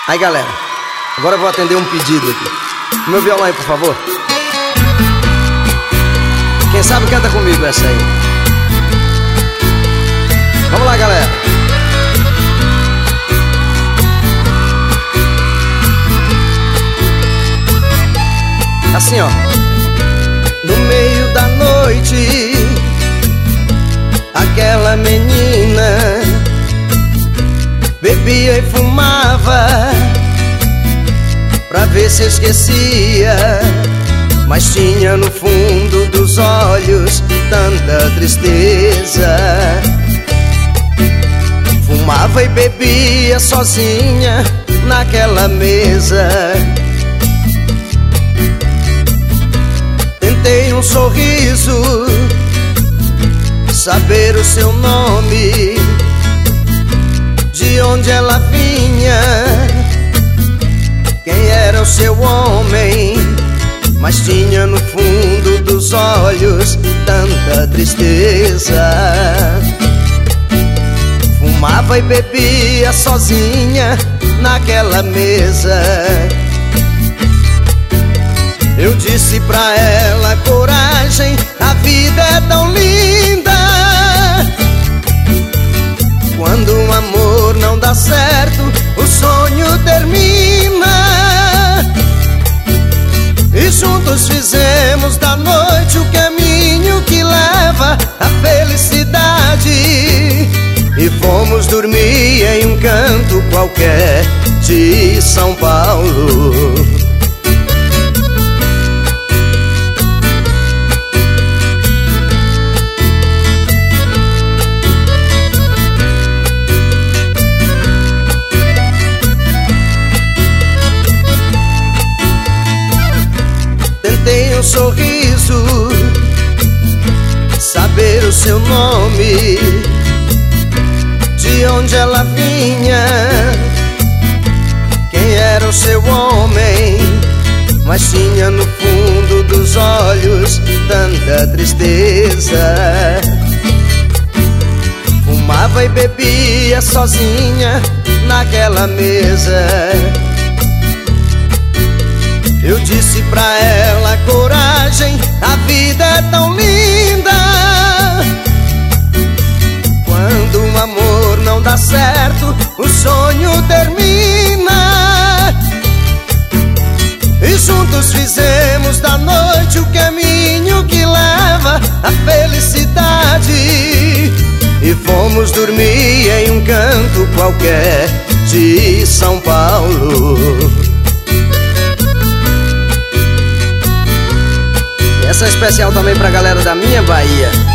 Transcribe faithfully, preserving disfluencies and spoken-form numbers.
Aí galera, agora eu vou atender um pedido aqui. Meu violão aí, por favor. Quem sabe canta comigo essa aí. Vamos lá, galera. Assim, ó. No meio da noite, aquela menina bebia e fumava pra ver se esquecia, mas tinha no fundo dos olhos tanta tristeza. Fumava e bebia sozinha naquela mesa. Tentei um sorriso, saber o seu nome, de onde ela vinha, quem era o seu homem, mas tinha no fundo dos olhos tanta tristeza. Fumava e bebia sozinha naquela mesa. Eu disse pra ela: coragem, a vida é tão linda. Quando um amor não dá certo, o sonho termina. E juntos fizemos da noite o caminho que leva à felicidade. E fomos dormir em um canto qualquer de São Paulo. Tentei um sorriso, saber o seu nome, de onde ela vinha, quem era o seu homem, mas tinha no fundo dos olhos tanta tristeza. Fumava e bebia sozinha naquela mesa. Eu disse pra ela: coragem, a vida é tão linda. Quando um amor não dá certo, o sonho termina. E juntos fizemos da noite o caminho que leva à felicidade. E fomos dormir em um canto qualquer de São Paulo. Essa é especial também pra galera da minha Bahia.